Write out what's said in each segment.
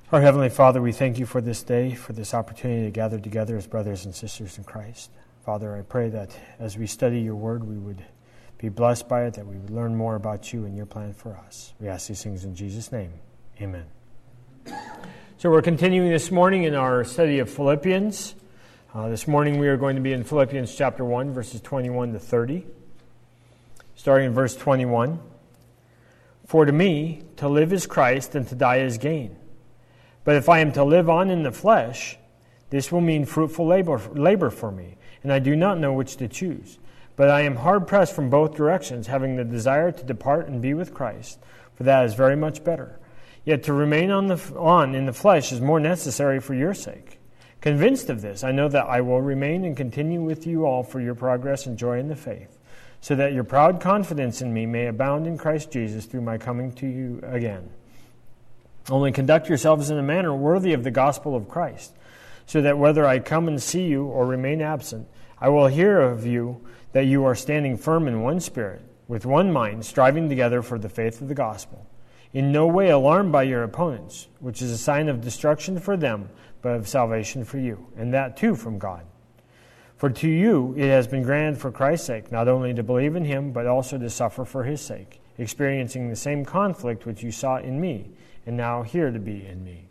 Our Heavenly Father, we thank you for this day, for this opportunity to gather together as brothers and sisters in Christ. Father, I pray that as we study your word, we would be blessed by it, that we would learn more about you and your plan for us. We ask these things in Jesus' name. Amen. So we're continuing this morning in our study of Philippians. This morning we are going to be in Philippians chapter 1, verses 21 to 30. Starting in verse 21. For to me, to live is Christ, and to die is gain. But if I am to live on in the flesh, this will mean fruitful labor for me, and I do not know which to choose. But I am hard-pressed from both directions, having the desire to depart and be with Christ, for that is very much better. Yet to remain in the flesh is more necessary for your sake. Convinced of this, I know that I will remain and continue with you all for your progress and joy in the faith, so that your proud confidence in me may abound in Christ Jesus through my coming to you again. Only conduct yourselves in a manner worthy of the gospel of Christ, so that whether I come and see you or remain absent, I will hear of you that you are standing firm in one spirit, with one mind, striving together for the faith of the gospel, in no way alarmed by your opponents, which is a sign of destruction for them, but of salvation for you, and that too from God. For to you it has been granted for Christ's sake, not only to believe in him, but also to suffer for his sake, experiencing the same conflict which you saw in me, and now here to be in me.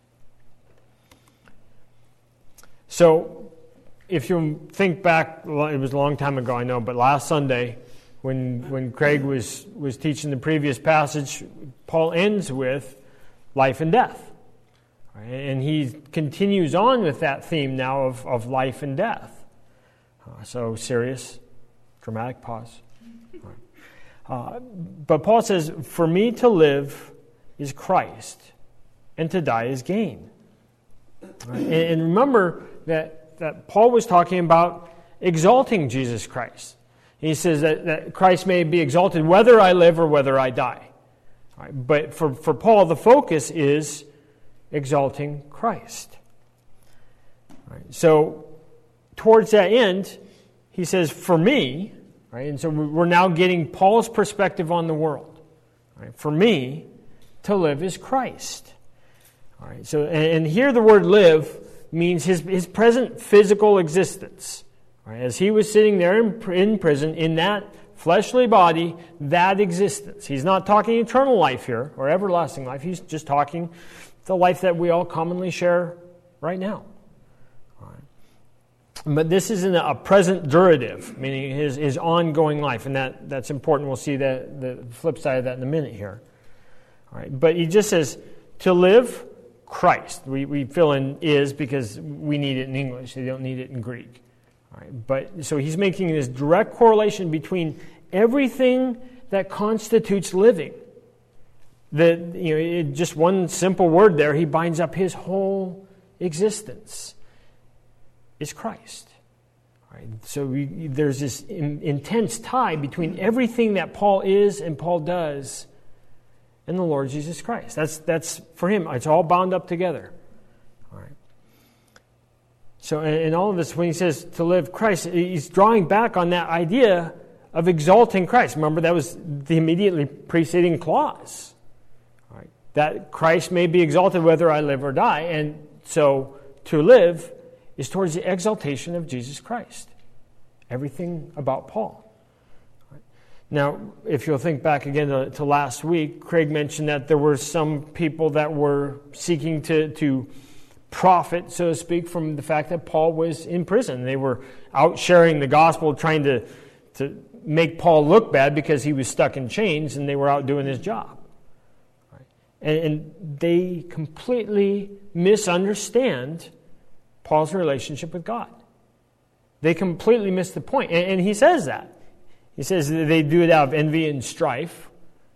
So, if you think back, it was a long time ago, I know, but last Sunday, when Craig was teaching the previous passage, Paul ends with life and death. Right? And he continues on with that theme now of life and death. So, serious, dramatic pause. Right. But Paul says, for me to live is Christ, and to die is gain. Right? And remember that Paul was talking about exalting Jesus Christ. He says that Christ may be exalted whether I live or whether I die. Right? But for Paul, the focus is exalting Christ. Right? So towards that end, he says, for me, right? And so we're now getting Paul's perspective on the world. Right? For me, to live is Christ. All right. So, and here the word live means his present physical existence. Right? As he was sitting there in prison, in that fleshly body, that existence. He's not talking eternal life here, or everlasting life. He's just talking the life that we all commonly share right now. All right. But this isn't a present durative, meaning his ongoing life. And that's important. We'll see the flip side of that in a minute here. All right, but he just says, to live, Christ. We fill in is because we need it in English. They don't need it in Greek. All right, but so he's making this direct correlation between everything that constitutes living. Just one simple word there, he binds up his whole existence, is Christ. All right, so there's this intense tie between everything that Paul is and Paul does and the Lord Jesus Christ. That's for him. It's all bound up together. All right. So in all of this, when he says to live Christ, he's drawing back on that idea of exalting Christ. Remember, that was the immediately preceding clause. All right. That Christ may be exalted whether I live or die. And so to live is towards the exaltation of Jesus Christ. Everything about Paul. Now, if you'll think back again to last week, Craig mentioned that there were some people that were seeking to profit, so to speak, from the fact that Paul was in prison. They were out sharing the gospel, trying to make Paul look bad because he was stuck in chains, and they were out doing his job. Right? And they completely misunderstand Paul's relationship with God. They completely miss the point, and he says that. He says that they do it out of envy and strife.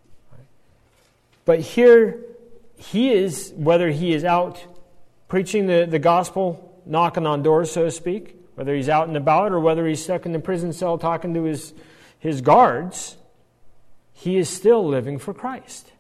But here, he is, whether he is out preaching the gospel, knocking on doors, so to speak, whether he's out and about or whether he's stuck in the prison cell talking to his guards, he is still living for Christ.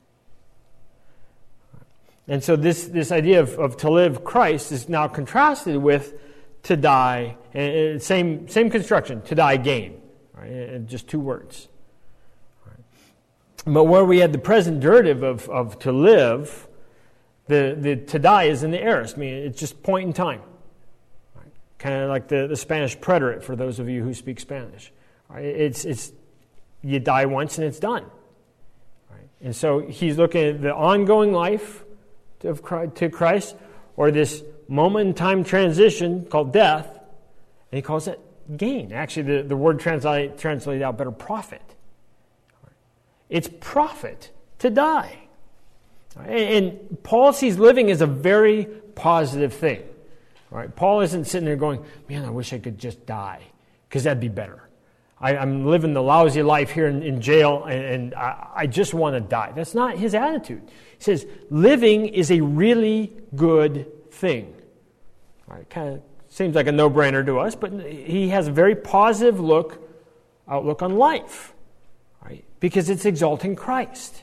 And so this idea of to live Christ is now contrasted with to die, and same construction, to die gain. Right? Just two words. Right. But where we had the present durative of to live, The to die is in the aorist, meaning it's just point in time. Right? Kind of like the Spanish preterite for those of you who speak Spanish. Right? It's you die once and it's done. Right? And so he's looking at the ongoing life to Christ, or this moment in time transition called death, and he calls it gain. Actually, the word translated out better, profit. It's profit to die. And Paul sees living as a very positive thing. Right? Paul isn't sitting there going, man, I wish I could just die, because that'd be better. I'm living the lousy life here in jail, and I just want to die. That's not his attitude. He says, living is a really good thing. Right? Kind of seems like a no-brainer to us, but he has a very positive outlook on life. Right? Because it's exalting Christ.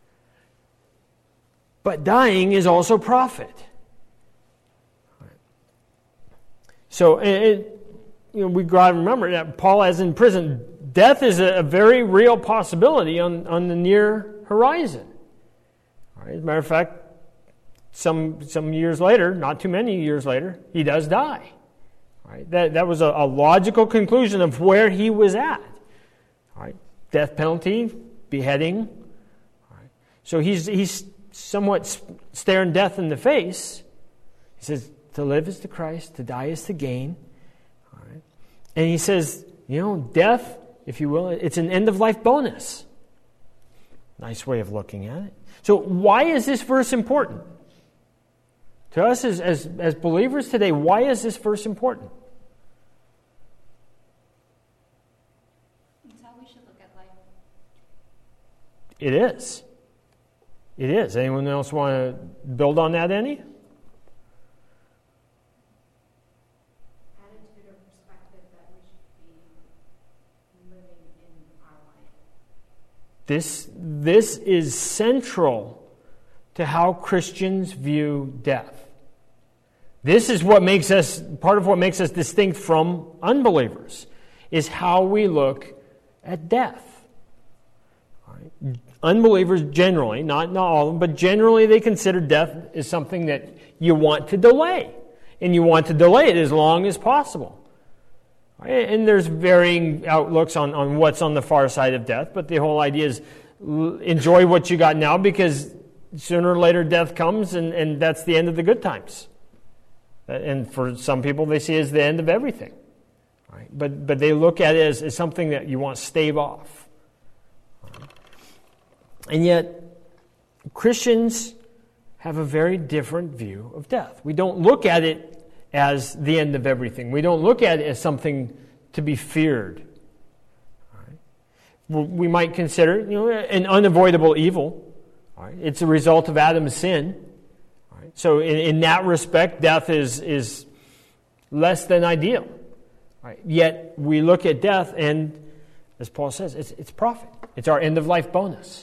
But dying is also profit. Right? So, we got to remember that Paul, as in prison, death is a very real possibility on the near horizon. Right? As a matter of fact, some years later, not too many years later, he does die. Right? That was a logical conclusion of where he was at. Right? Death penalty, beheading. Right? So he's somewhat staring death in the face. He says, to live is to Christ, to die is to gain. Right? And he says, death, if you will, it's an end-of-life bonus. Nice way of looking at it. So why is this verse important? To us as believers today, why is this verse important? It's how we should look at life. It is. It is. Anyone else want to build on that any? Attitude or perspective that we should be living in our life. This is central to how Christians view death. This is part of what makes us distinct from unbelievers, is how we look at death. Right? Unbelievers generally, not all of them, but generally they consider death as something that you want to delay. And you want to delay it as long as possible. Right? And there's varying outlooks on what's on the far side of death, but the whole idea is enjoy what you got now, because sooner or later death comes, and that's the end of the good times. And for some people, they see it as the end of everything. Right? But they look at it as something that you want to stave off. Right? And yet, Christians have a very different view of death. We don't look at it as the end of everything. We don't look at it as something to be feared. Right? We might consider an unavoidable evil. Right? It's a result of Adam's sin. Right? So in that respect, death is less than ideal. Right? Yet we look at death, and as Paul says, it's profit. It's our end-of-life bonus.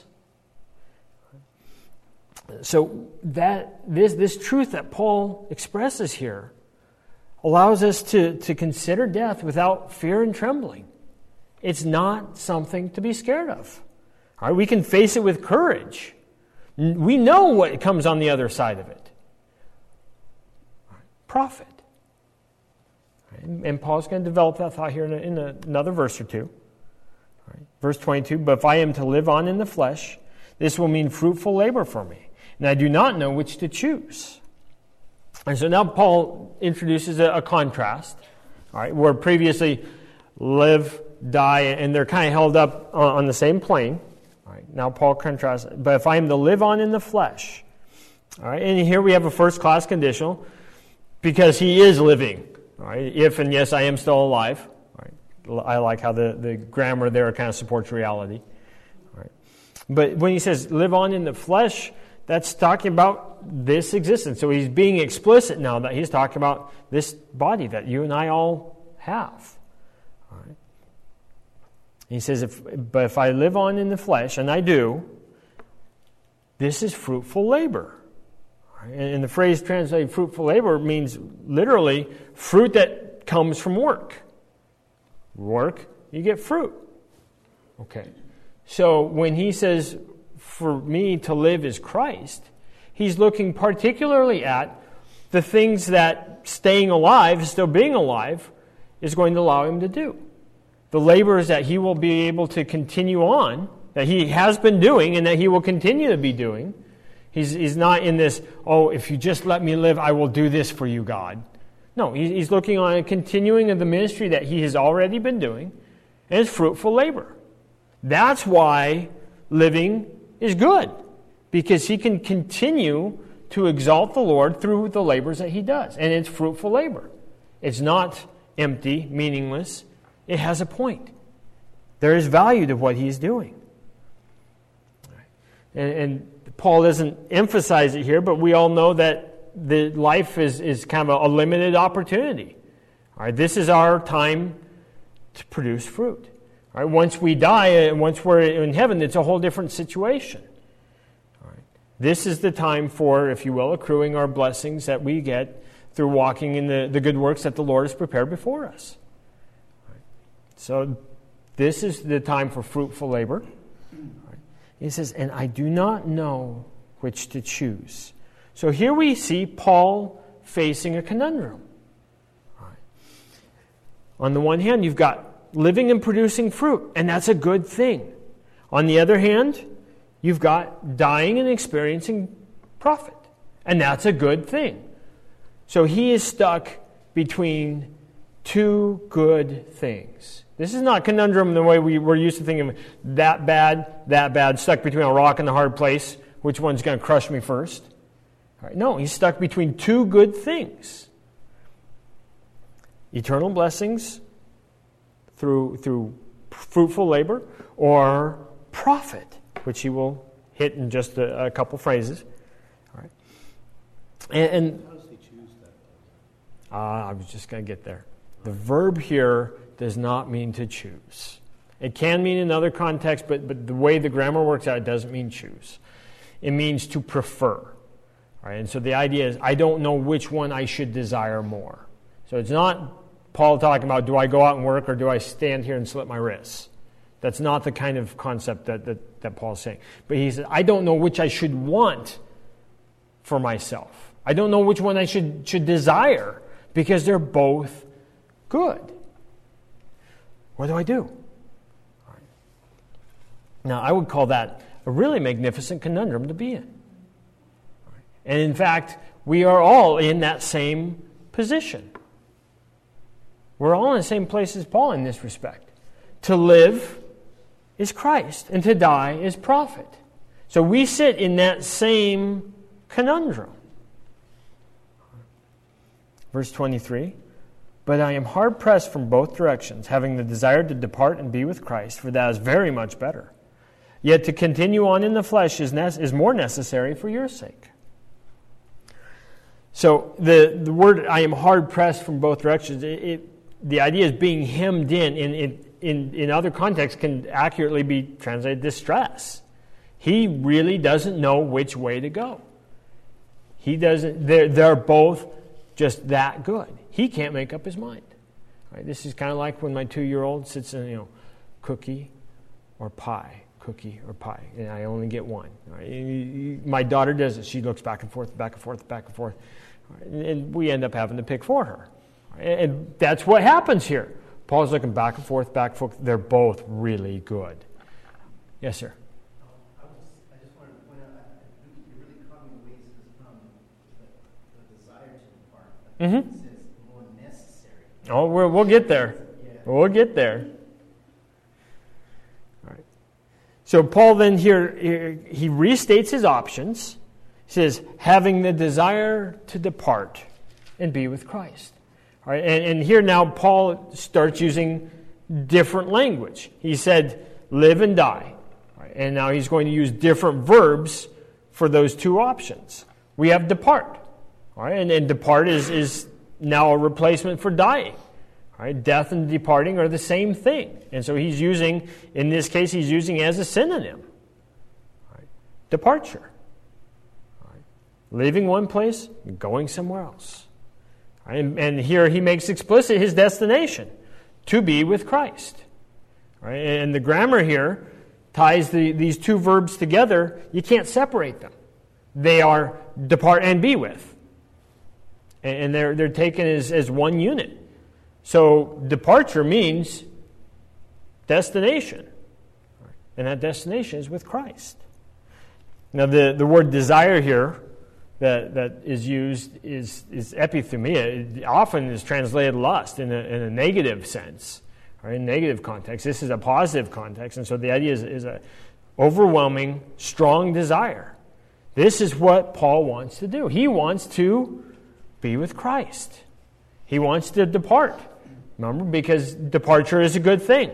So that this truth that Paul expresses here allows us to consider death without fear and trembling. It's not something to be scared of. All right? We can face it with courage. We know what comes on the other side of it. All right? Profit. All right? And Paul's going to develop that thought here in another verse or two. All right? Verse 22, but if I am to live on in the flesh, this will mean fruitful labor for me. And I do not know which to choose. And so now Paul introduces a contrast, all right, where previously live, die, and they're kind of held up on the same plane. All right, now Paul contrasts, but if I am to live on in the flesh, all right, and here we have a first-class conditional, because he is living. All right, if and yes, I am still alive. All right, I like how the grammar there kind of supports reality. All right, but when he says live on in the flesh, that's talking about this existence. So he's being explicit now that he's talking about this body that you and I all have. All right. He says, but if I live on in the flesh, and I do, this is fruitful labor. All right. And the phrase translated fruitful labor means literally fruit that comes from work. Work, you get fruit. Okay. So when he says, for me to live is Christ, He's looking particularly at the things that staying alive, still being alive, is going to allow him to do. The labors that he will be able to continue on, that he has been doing and that he will continue to be doing. He's not in this, oh, if you just let me live, I will do this for you, God. No, he's looking on a continuing of the ministry that he has already been doing, and it's fruitful labor. That's why living is good, because he can continue to exalt the Lord through the labors that he does, and it's fruitful labor. It's not empty, meaningless. It has a point. There is value to what he's doing. And Paul doesn't emphasize it here, but we all know that the life is kind of a limited opportunity. All right, this is our time to produce fruit. All right, once we die and once we're in heaven, it's a whole different situation. All right, this is the time for, if you will, accruing our blessings that we get through walking in the good works that the Lord has prepared before us. All right, so this is the time for fruitful labor. All right, he says, and I do not know which to choose. So here we see Paul facing a conundrum. All right. On the one hand, you've got living and producing fruit, and that's a good thing. On the other hand, you've got dying and experiencing profit, and that's a good thing. So he is stuck between two good things. This is not conundrum the way we're used to thinking of that bad, stuck between a rock and a hard place. Which one's going to crush me first? All right, no, he's stuck between two good things. Eternal blessings through fruitful labor, or profit, which he will hit in just a couple phrases. All right. And how does he choose that? I was just going to get there. The verb here does not mean to choose. It can mean in other contexts, but the way the grammar works out, it doesn't mean choose. It means to prefer. All right, and so the idea is, I don't know which one I should desire more. So it's not Paul talking about, do I go out and work or do I stand here and slit my wrists? That's not the kind of concept that Paul's saying. But he says, I don't know which I should want for myself. I don't know which one I should desire, because they're both good. What do I do? All right. Now, I would call that a really magnificent conundrum to be in. All right. And in fact, we are all in that same position. We're all in the same place as Paul in this respect. To live is Christ, and to die is profit. So we sit in that same conundrum. Verse 23, but I am hard-pressed from both directions, having the desire to depart and be with Christ, for that is very much better. Yet to continue on in the flesh is more necessary for your sake. So the word I am hard-pressed from both directions, the idea is being hemmed in other contexts can accurately be translated distress. He really doesn't know which way to go. He doesn't. They're both just that good. He can't make up his mind. Right? This is kind of like when my 2-year-old sits in, cookie or pie, and I only get one. Right? My daughter does it. She looks back and forth, back and forth, back and forth, right? And we end up having to pick for her. Right? And that's what happens here. Paul's looking back and forth, back and forth. They're both really good. Yes, sir. I just wanted to point out, I think you're really caught me away from the desire to depart. Mm-hmm. It says more necessary. Oh, we'll get there. Yeah. We'll get there. All right. So Paul then here, he restates his options. He says, having the desire to depart and be with Christ. All right. And here now Paul starts using different language. He said, live and die. All right. And now he's going to use different verbs for those two options. We have depart. All right. And depart is now a replacement for dying. All right. Death and departing are the same thing. And so he's using, in this case, he's using as a synonym. All right. Departure. All right. Leaving one place and going somewhere else. All right. And here he makes explicit his destination, to be with Christ. All right. And the grammar here ties these two verbs together. You can't separate them. They are depart and be with. And they're taken as one unit. So departure means destination. And that destination is with Christ. Now the word desire here that is used is epithumia. It often is translated lust in a negative sense, or in a negative context. This is a positive context, and so the idea is a overwhelming, strong desire. This is what Paul wants to do. He wants to be with Christ. He wants to depart. Remember, because departure is a good thing.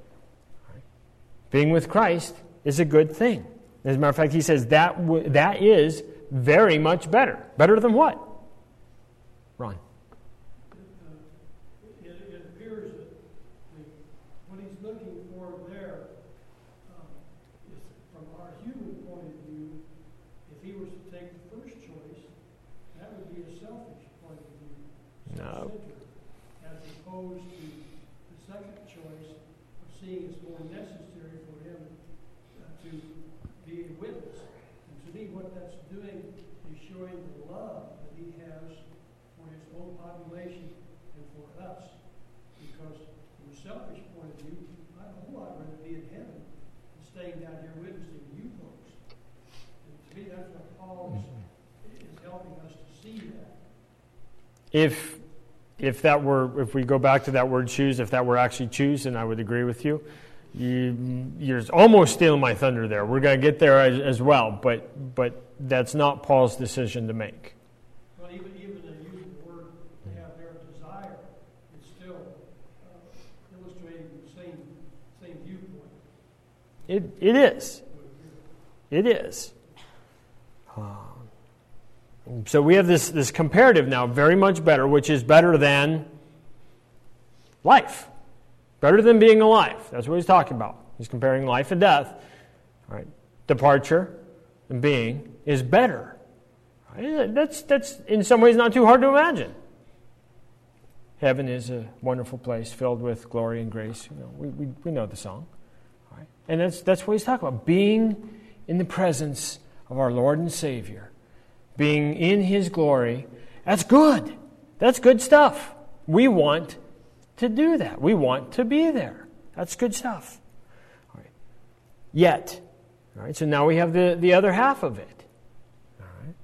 Being with Christ is a good thing. As a matter of fact, he says that is very much better. Better than what? Ron. It appears that what he's looking for there is, from our human point of view, if he was to take the first choice, that would be a selfish point of view. No. As opposed to the second choice of seeing it's more necessary for him to be a witness. And to me, what that's doing is showing the love that he has for his own population and for us. Because from a selfish point of view, I'd a whole lot rather be in heaven than staying down here witnessing to you folks. And to me, that's what Paul is helping us to see that. If we go back to that word choose, if that were actually choose, then I would agree with you. You're almost stealing my thunder there. We're going to get there as well, but that's not Paul's decision to make. Well, even in using the word they have their desire, it's still illustrating the same viewpoint. It is. It is. So we have this comparative now, very much better, which is better than life. Better than being alive. That's what he's talking about. He's comparing life and death. All right. Departure and being is better. All right. That's in some ways not too hard to imagine. Heaven is a wonderful place filled with glory and grace. We know the song. All right. And that's what he's talking about. Being in the presence of our Lord and Savior. Being in His glory. That's good. That's good stuff. We want to do that. We want to be there. That's good stuff. All right. Yet, all right, so now we have the other half of it. All right.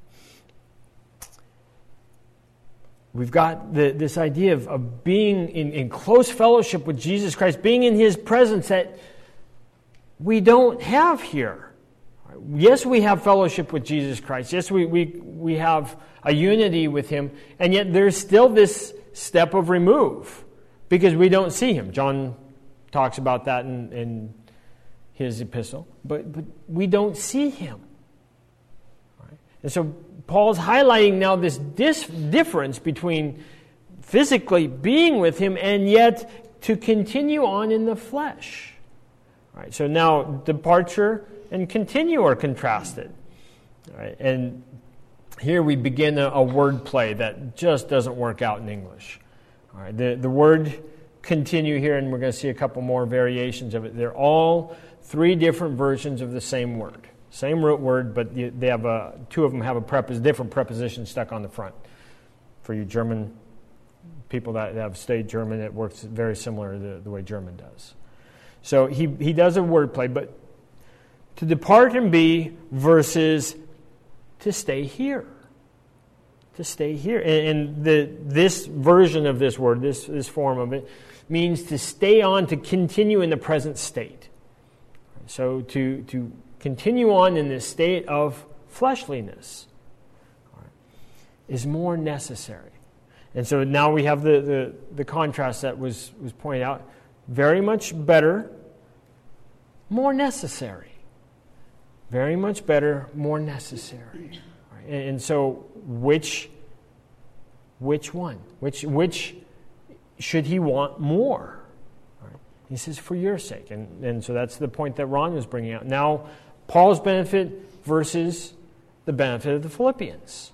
We've got this idea of being in close fellowship with Jesus Christ, being in His presence that we don't have here. Yes, we have fellowship with Jesus Christ. Yes, we have a unity with Him, and yet there's still this step of remove. Because we don't see Him. John talks about that in his epistle. But we don't see Him. Right? And so Paul's highlighting now this difference between physically being with Him and yet to continue on in the flesh. Right? So now departure and continue are contrasted. Right? And here we begin a word play that just doesn't work out in English. All right, the word continue here, and we're going to see a couple more variations of it. They're all three different versions of the same word. Same root word, but they have two of them have a different preposition stuck on the front. For you German people that have studied German, it works very similar to the way German does. So he does a word play, but to depart and be versus to stay here. To stay here. And this version of this word, this form of it, means to stay on, to continue in the present state. So to continue on in this state of fleshliness is more necessary. And so now we have the contrast that was pointed out. Very much better, more necessary. Very much better, more necessary. And so, which one? Which should he want more? Right. He says, for your sake. And so that's the point that Ron was bringing out. Now, Paul's benefit versus the benefit of the Philippians.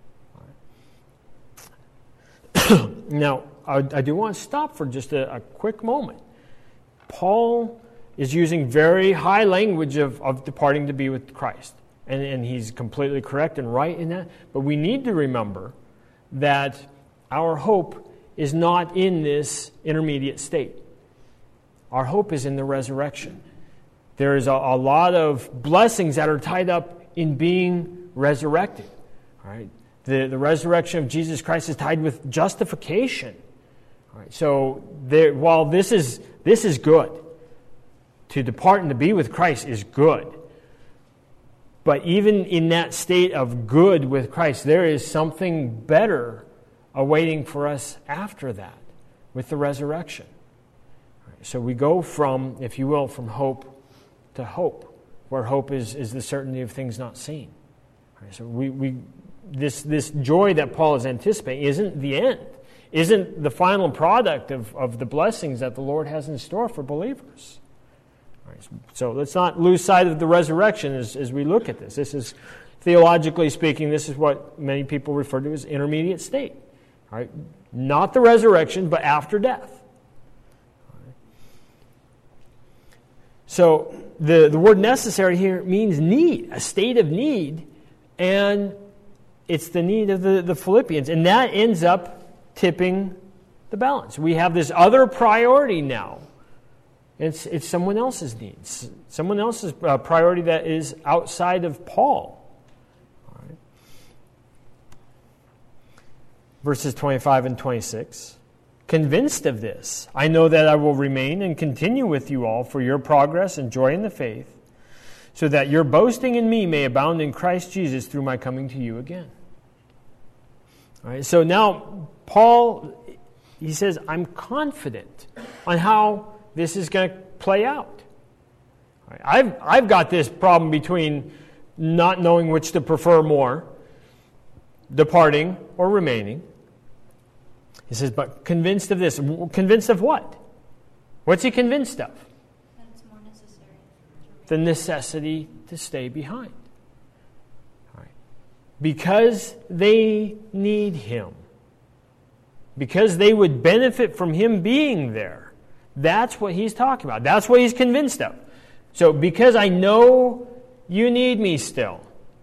Right. Now, I do want to stop for just a quick moment. Paul is using very high language of departing to be with Christ. And he's completely correct and right in that. But we need to remember that our hope is not in this intermediate state. Our hope is in the resurrection. There is a lot of blessings that are tied up in being resurrected. All right? The resurrection of Jesus Christ is tied with justification. All right? So while this is good, to depart and to be with Christ is good. But even in that state of good with Christ, there is something better awaiting for us after that with the resurrection. So we go from, if you will, from hope to hope, where hope is the certainty of things not seen. So this joy that Paul is anticipating isn't the end, isn't the final product of the blessings that the Lord has in store for believers. So let's not lose sight of the resurrection as we look at this. This is, theologically speaking, this is what many people refer to as intermediate state. All right? Not the resurrection, but after death. All right? So the word necessary here means need, a state of need, and it's the need of the Philippians. And that ends up tipping the balance. We have this other priority now. It's someone else's needs, someone else's priority that is outside of Paul. All right. Verses 25 and 26. Convinced of this, I know that I will remain and continue with you all for your progress and joy in the faith, so that your boasting in me may abound in Christ Jesus through my coming to you again. All right. So now Paul, he says, I'm confident on how this is going to play out. I've got this problem between not knowing which to prefer more, departing or remaining. He says, but convinced of this. Convinced of what? What's he convinced of? That it's more necessary. The necessity to stay behind. All right. Because they need him. Because they would benefit from him being there. That's what he's talking about. That's what he's convinced of. So, because I know you need me still.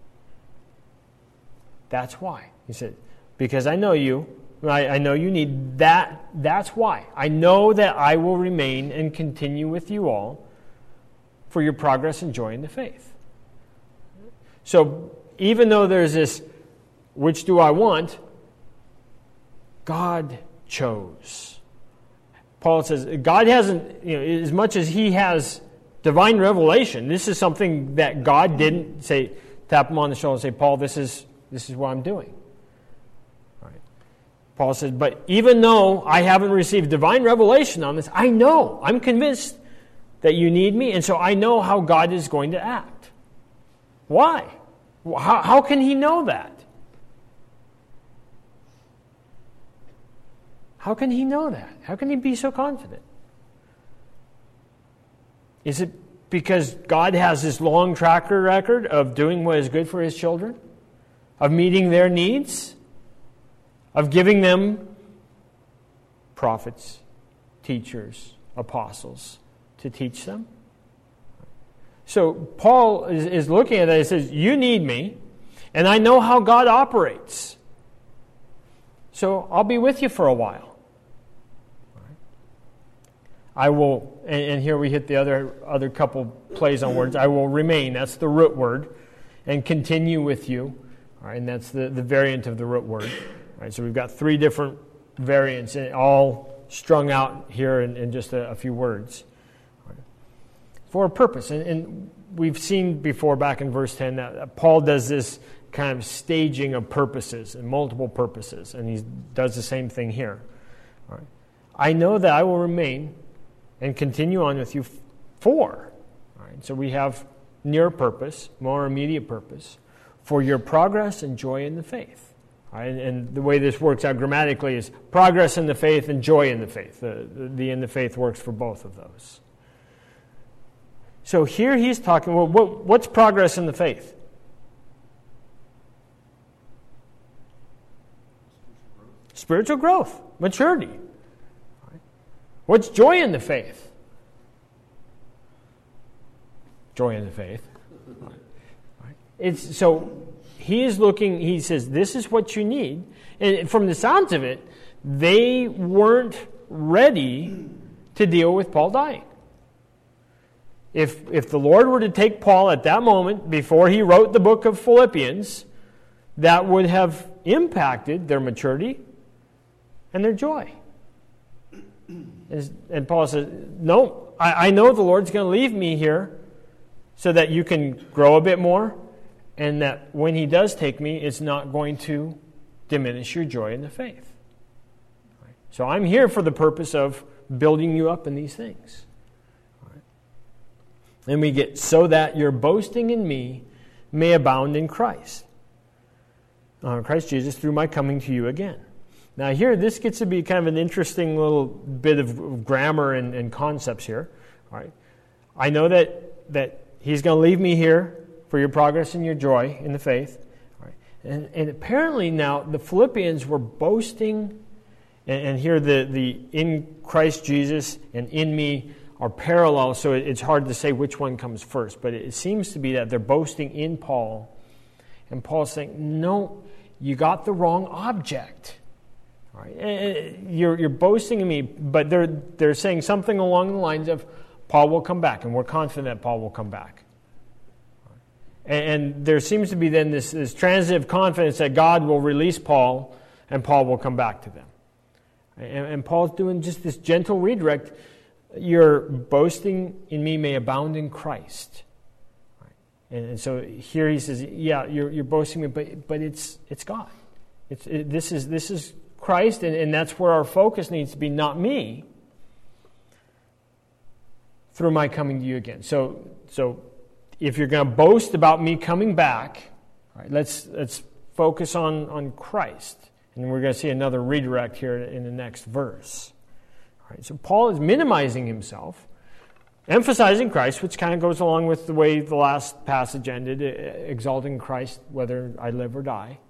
That's why. He said, because I know you, I know you need that. That's why. I know that I will remain and continue with you all for your progress and joy in the faith. So, even though there's this, which do I want? God chose. Paul says, God hasn't, as much as he has divine revelation, this is something that God didn't say, tap him on the shoulder and say, Paul, this is what I'm doing. All right. Paul says, but even though I haven't received divine revelation on this, I know, I'm convinced that you need me, and so I know how God is going to act. Why? How can he know that? How can he know that? How can he be so confident? Is it because God has this long track record of doing what is good for his children? Of meeting their needs? Of giving them prophets, teachers, apostles to teach them? So Paul is looking at that. He says, you need me, and I know how God operates. So I'll be with you for a while. I will, and here we hit the other couple plays on words. I will remain, that's the root word, and continue with you. All right, and that's the variant of the root word. All right, so we've got three different variants, all strung out here in just a few words. All right. For a purpose. And we've seen before back in verse 10 that Paul does this kind of staging of purposes and multiple purposes, and he does the same thing here. All right. I know that I will remain and continue on with you for. All right, so we have near purpose, more immediate purpose, for your progress and joy in the faith. All right, and the way this works out grammatically is progress in the faith and joy in the faith. The in the faith works for both of those. So here he's talking, well, what's progress in the faith? Spiritual growth, maturity. What's joy in the faith? Joy in the faith. Right. So he is looking, he says, this is what you need. And from the sounds of it, they weren't ready to deal with Paul dying. If the Lord were to take Paul at that moment, before he wrote the book of Philippians, that would have impacted their maturity and their joy. And Paul says, no, I know the Lord's going to leave me here so that you can grow a bit more, and that when he does take me, it's not going to diminish your joy in the faith. So I'm here for the purpose of building you up in these things. And we get, so that your boasting in me may abound in Christ. Christ Jesus, through my coming to you again. Now here, this gets to be kind of an interesting little bit of grammar and concepts here. All right. I know that he's going to leave me here for your progress and your joy in the faith. All right. And apparently now the Philippians were boasting, and here the in Christ Jesus and in me are parallel, so it's hard to say which one comes first. But it seems to be that they're boasting in Paul, and Paul's saying, no, you got the wrong object. All right. You're boasting in me, but they're saying something along the lines of, Paul will come back, and we're confident that Paul will come back. And there seems to be then this transitive confidence that God will release Paul, and Paul will come back to them. And Paul's doing just this gentle redirect. Your boasting in me may abound in Christ. And so here he says, yeah, you're boasting me, but it's God. This is Christ, and that's where our focus needs to be, not me, through my coming to you again. So if you're going to boast about me coming back, all right, let's focus on Christ. And we're going to see another redirect here in the next verse. All right, so Paul is minimizing himself, emphasizing Christ, which kind of goes along with the way the last passage ended, exalting Christ whether I live or die.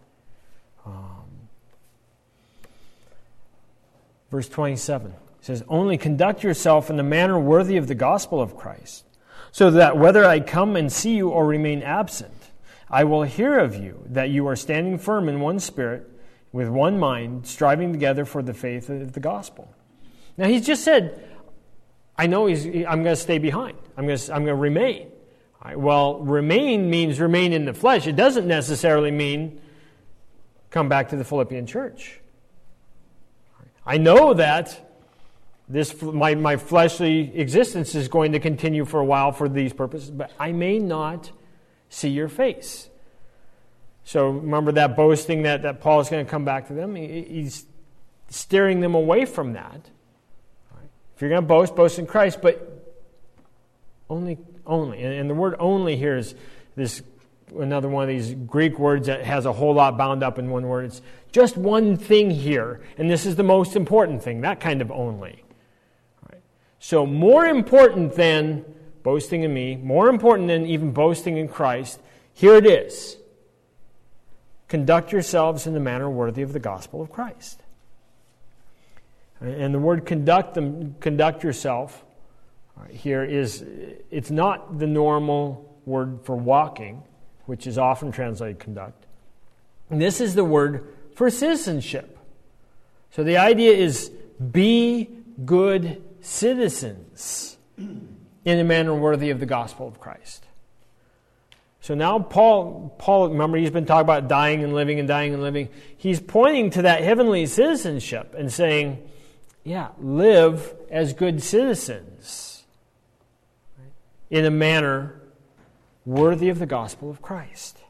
Verse 27 says, only conduct yourself in a manner worthy of the gospel of Christ, so that whether I come and see you or remain absent, I will hear of you, that you are standing firm in one spirit, with one mind, striving together for the faith of the gospel. Now he's just said, I know I'm going to stay behind. I'm going to remain. All right, well, remain means remain in the flesh. It doesn't necessarily mean come back to the Philippian church. I know that my fleshly existence is going to continue for a while for these purposes, but I may not see your face. So remember that boasting that Paul is going to come back to them. He's steering them away from that. If you're going to boast in Christ, but only. And the word only here is this another one of these Greek words that has a whole lot bound up in one word. It's just one thing here, and this is the most important thing, that kind of only. Right. So more important than boasting in me, more important than even boasting in Christ, here it is. Conduct yourselves in the manner worthy of the gospel of Christ. And the word conduct yourself here it's not the normal word for walking, which is often translated conduct. And this is the word for citizenship. So the idea is be good citizens in a manner worthy of the gospel of Christ. So now Paul, remember he's been talking about dying and living and dying and living. He's pointing to that heavenly citizenship and saying, yeah, live as good citizens in a manner worthy of the gospel of Christ.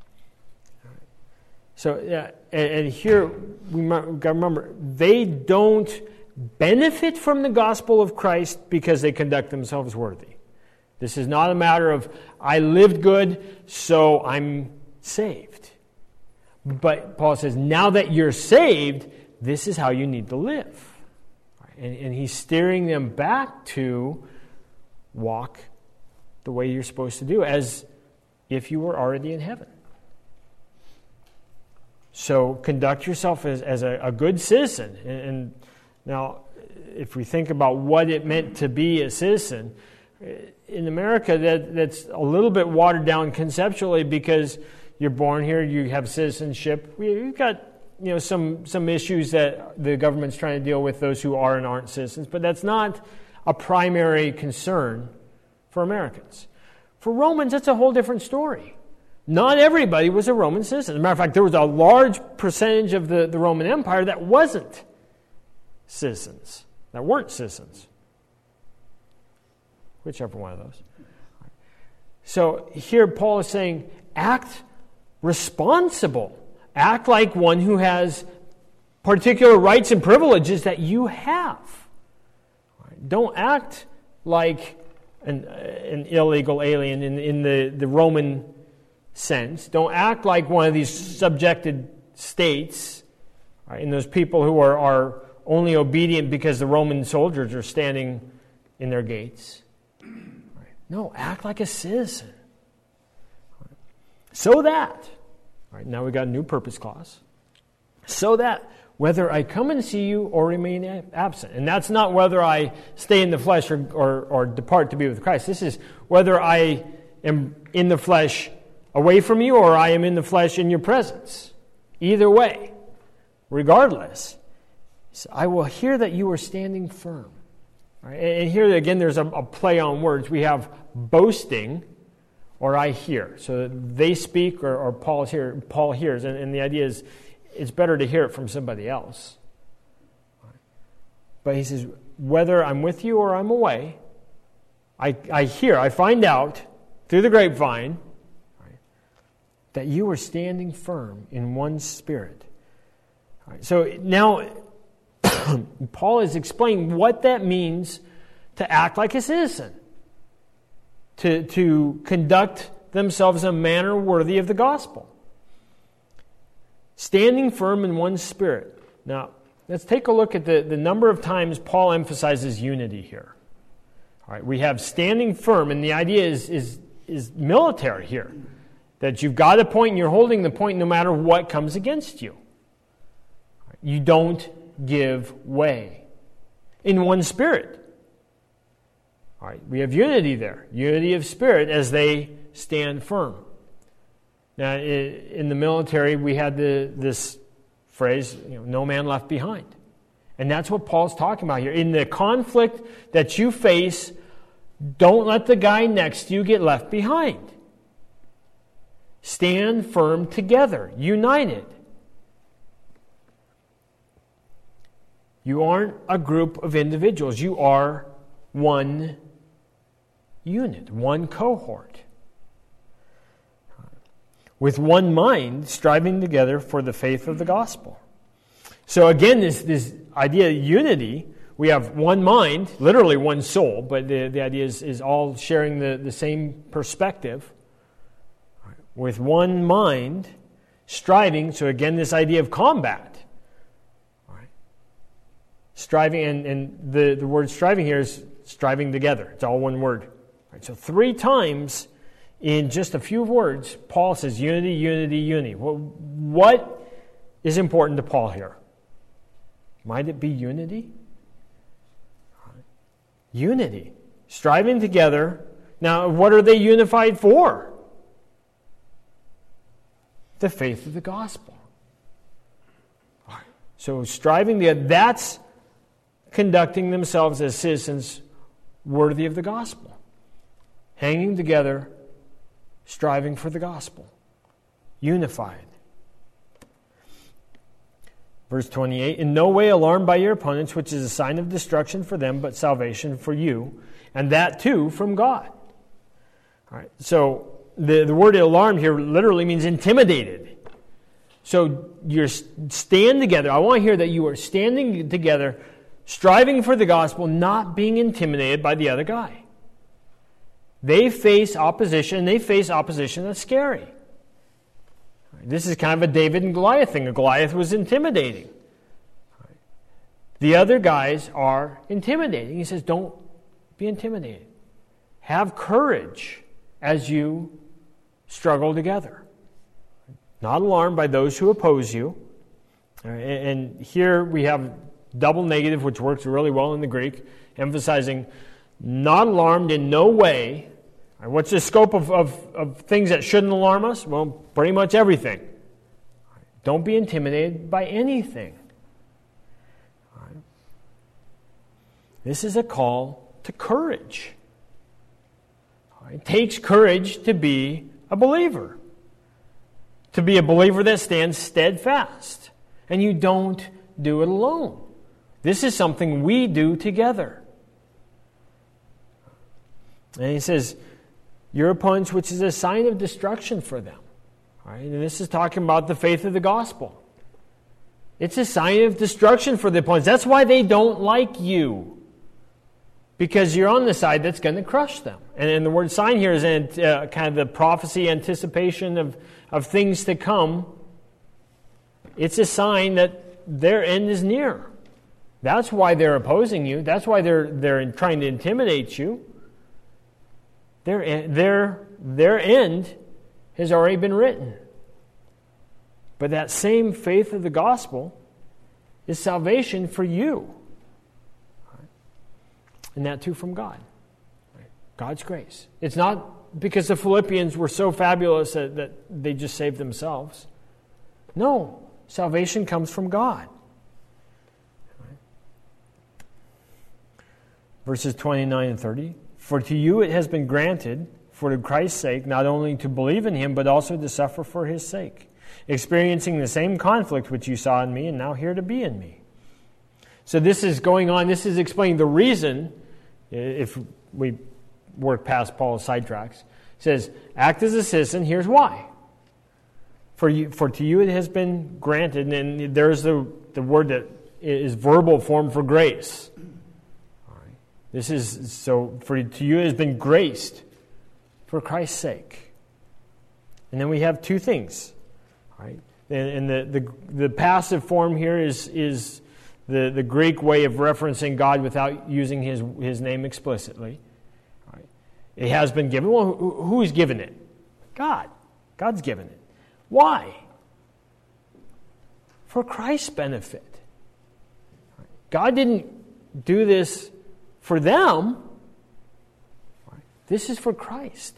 So, and here we got to remember, they don't benefit from the gospel of Christ because they conduct themselves worthy. This is not a matter of, I lived good, so I'm saved. But Paul says, now that you're saved, this is how you need to live. And he's steering them back to walk the way you're supposed to do, as if you were already in heaven. So conduct yourself as a good citizen. And now, if we think about what it meant to be a citizen, In America, that's a little bit watered down conceptually because you're born here, you have citizenship. We've got some issues that the government's trying to deal with, those who are and aren't citizens, but that's not a primary concern for Americans. For Romans, that's a whole different story. Not everybody was a Roman citizen. As a matter of fact, there was a large percentage of the Roman Empire that wasn't citizens, that weren't citizens. Whichever one of those. So here Paul is saying, act responsible. Act like one who has particular rights and privileges that you have. Don't act like an illegal alien in the Roman sense. Don't act like one of these subjected states, right, and those people who are only obedient because the Roman soldiers are standing in their gates. Right. No, act like a citizen. Right. So that, right, now we got a new purpose clause, so that whether I come and see you or remain absent. And that's not whether I stay in the flesh or depart to be with Christ. This is whether I am in the flesh away from you or I am in the flesh in your presence. Either way, regardless, I will hear that you are standing firm. Right? And here again there's a play on words. We have boasting or I hear. So they speak or Paul hears. And the idea is it's better to hear it from somebody else. But he says, whether I'm with you or I'm away, I hear, I find out through the grapevine, right, that you are standing firm in one spirit. Right, so now Paul is explaining what that means to act like a citizen, to conduct themselves in a manner worthy of the gospel. Standing firm in one spirit. Now, let's take a look at the number of times Paul emphasizes unity here. All right, we have standing firm, and the idea is military here. That you've got a point and you're holding the point no matter what comes against you. You don't give way. In one spirit. All right, we have unity there. Unity of spirit as they stand firm. Now, in the military, we had this phrase, no man left behind. And that's what Paul's talking about here. In the conflict that you face, don't let the guy next to you get left behind. Stand firm together, united. You aren't a group of individuals. You are one unit, one cohort. With one mind, striving together for the faith of the gospel. So again, this idea of unity, we have one mind, literally one soul, but the idea is all sharing the same perspective. With one mind, striving, so again, this idea of combat. Striving, and the word striving here is striving together. It's all one word. So 3 times in just a few words, Paul says unity, unity, unity. Well, what is important to Paul here? Might it be unity? Unity. Striving together. Now, what are they unified for? The faith of the gospel. So striving together, that's conducting themselves as citizens worthy of the gospel. Hanging together, striving for the gospel. Unified. Verse 28, in no way alarmed by your opponents, which is a sign of destruction for them, but salvation for you, and that too from God. All right, so the word alarmed here literally means intimidated. So you stand together. I want to hear that you are standing together, striving for the gospel, not being intimidated by the other guy. They face opposition, and they face opposition that's scary. This is kind of a David and Goliath thing. Goliath was intimidating. The other guys are intimidating. He says, don't be intimidated. Have courage as you struggle together. Not alarmed by those who oppose you. And here we have double negative, which works really well in the Greek, emphasizing not alarmed in no way. And what's the scope of things that shouldn't alarm us? Well, pretty much everything. Don't be intimidated by anything. This is a call to courage. It takes courage to be a believer. To be a believer that stands steadfast. And you don't do it alone. This is something we do together. And he says, your opponents, which is a sign of destruction for them. Right? And this is talking about the faith of the gospel. It's a sign of destruction for the opponents. That's why they don't like you. Because you're on the side that's going to crush them. And the word sign here is kind of the prophecy, anticipation of things to come. It's a sign that their end is near. That's why they're opposing you. That's why they're trying to intimidate you. Their end has already been written. But that same faith of the gospel is salvation for you. And that too from God. God's grace. It's not because the Philippians were so fabulous that they just saved themselves. No. Salvation comes from God. Verses 29 and 30. For to you it has been granted, for Christ's sake, not only to believe in Him, but also to suffer for His sake, experiencing the same conflict which you saw in me, and now here to be in me. So this is going on. This is explaining the reason, if we work past Paul's sidetracks. It says, act as a citizen. Here's why. For to you it has been granted, and there's the word that is verbal form for grace. All right. This is so. For to you it has been graced for Christ's sake. And then we have two things. All right. And the passive form here is the Greek way of referencing God without using His name explicitly. All right. It has been given. Well, who's given it? God. God's given it. Why? For Christ's benefit. God didn't do this for them. This is for Christ.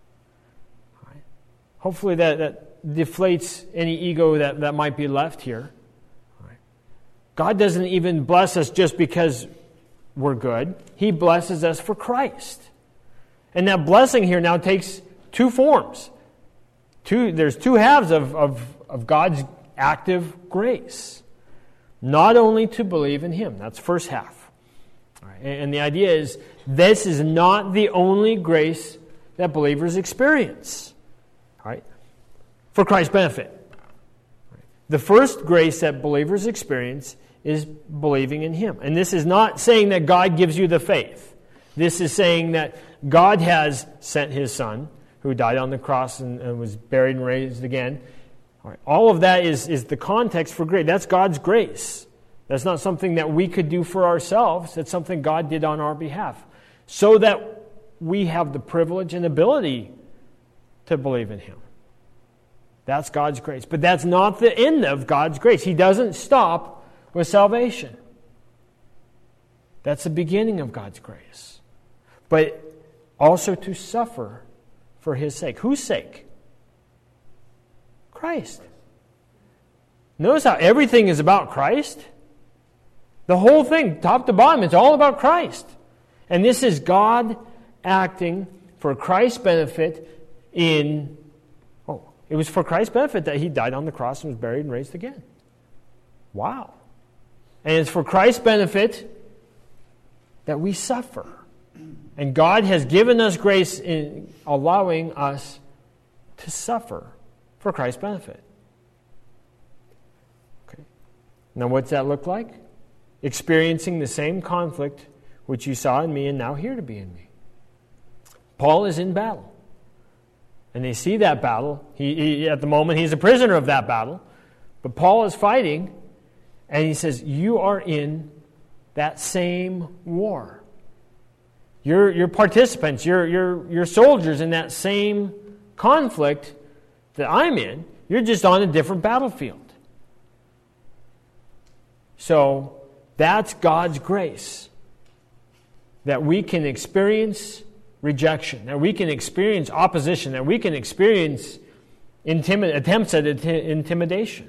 Hopefully that deflates any ego that might be left here. God doesn't even bless us just because we're good. He blesses us for Christ. And that blessing here now takes two forms. There's two halves of God's active grace. Not only to believe in Him. That's the first half. All right. And the idea is, this is not the only grace that believers experience. All right? For Christ's benefit. The first grace that believers experience is believing in Him. And this is not saying that God gives you the faith. This is saying that God has sent His Son, who died on the cross and was buried and raised again. All of that is the context for grace. That's God's grace. That's not something that we could do for ourselves. That's something God did on our behalf. So that we have the privilege and ability to believe in Him. That's God's grace. But that's not the end of God's grace. He doesn't stop with salvation. That's the beginning of God's grace. But also to suffer for His sake. Whose sake? Christ. Notice how everything is about Christ. The whole thing, top to bottom, it's all about Christ. And this is God acting for Christ's benefit it was for Christ's benefit that He died on the cross and was buried and raised again. Wow. And it's for Christ's benefit that we suffer. And God has given us grace in allowing us to suffer for Christ's benefit. Okay. Now what's that look like? Experiencing the same conflict which you saw in me and now here to be in me. Paul is in battle. And they see that battle. He at the moment, he's a prisoner of that battle. But Paul is fighting, and he says, you are in that same war. You're participants, you're soldiers in that same conflict that I'm in. You're just on a different battlefield. So, that's God's grace. that we can experience rejection, that we can experience opposition, that we can experience attempts at intimidation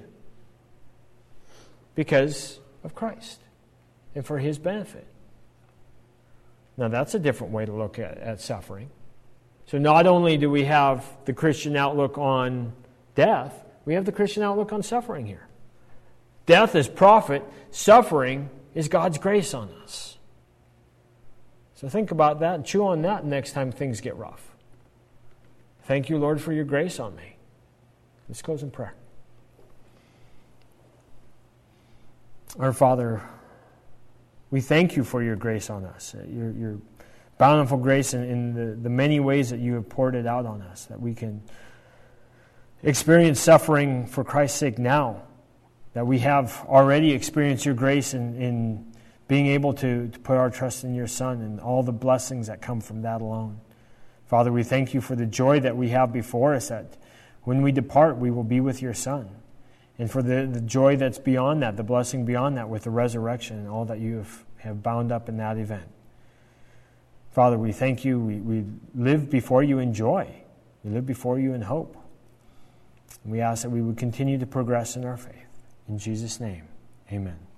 because of Christ and for His benefit. Now that's a different way to look at suffering. So not only do we have the Christian outlook on death, we have the Christian outlook on suffering here. Death is profit, suffering is God's grace on us. So think about that and chew on that next time things get rough. Thank you, Lord, for your grace on me. Let's close in prayer. Our Father, we thank you for your grace on us, your bountiful grace in the many ways that you have poured it out on us, that we can experience suffering for Christ's sake now, that we have already experienced your grace in being able to put our trust in your Son and all the blessings that come from that alone. Father, we thank you for the joy that we have before us, that when we depart, we will be with your Son. And for the joy that's beyond that, the blessing beyond that with the resurrection and all that you have bound up in that event. Father, we thank you. We live before you in joy. We live before you in hope. And we ask that we would continue to progress in our faith. In Jesus' name, amen.